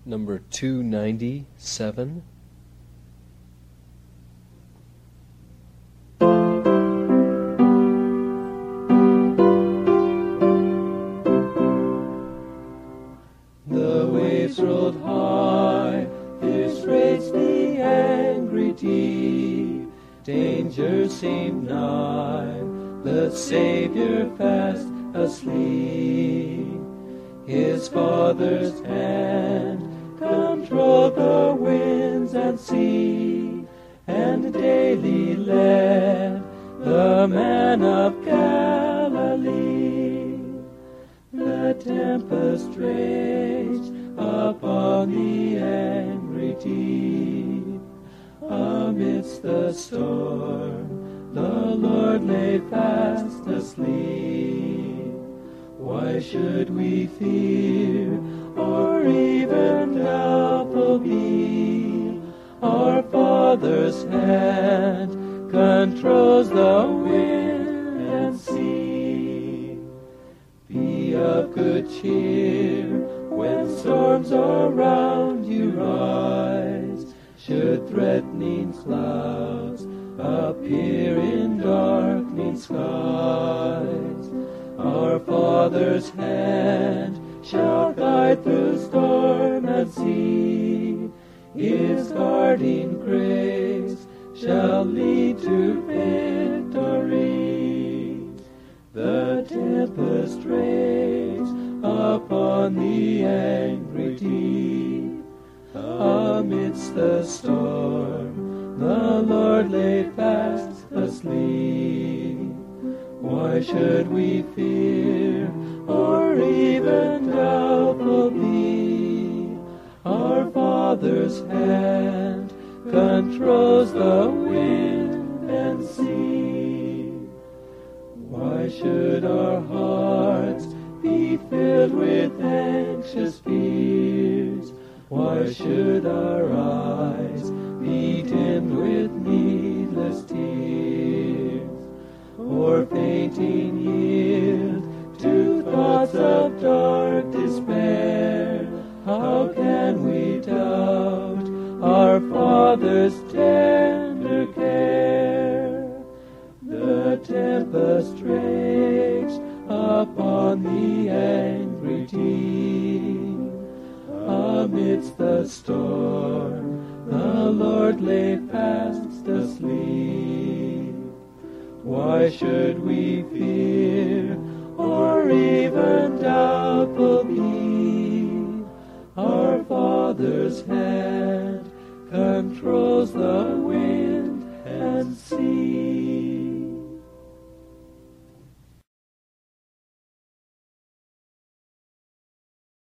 number 297. The waves rolled high, fierce raged the angry deep. Danger seemed nigh, the Savior fast asleep. His Father's hand controlled the winds and sea, and daily led the man of Galilee. The tempest raged upon the angry deep. Amidst the storm, the Lord lay fast asleep. Why should we fear or even doubtful be? Our Father's hand controls the wind and sea. Be of good cheer when storms around you rise. Should threatening clouds appear in darkening skies, our Father's hand shall guide through storm and sea. His guarding grace shall lead to victory. The tempest raged upon the angry deep. Amidst the storm, the Lord lay fast asleep. Why should we fear or even doubtful be? Our Father's hand controls the wind and sea. Why should our hearts be filled with anxious fears? Why should our eyes be dimmed with needless tears? Or fainting yield to thoughts of dark despair? How can we doubt our Father's tender care? The tempest raged upon the angry deep. Amidst the storm, the Lord lay fast asleep. Why should we fear or even doubtful be? Our Father's hand controls the wind and sea.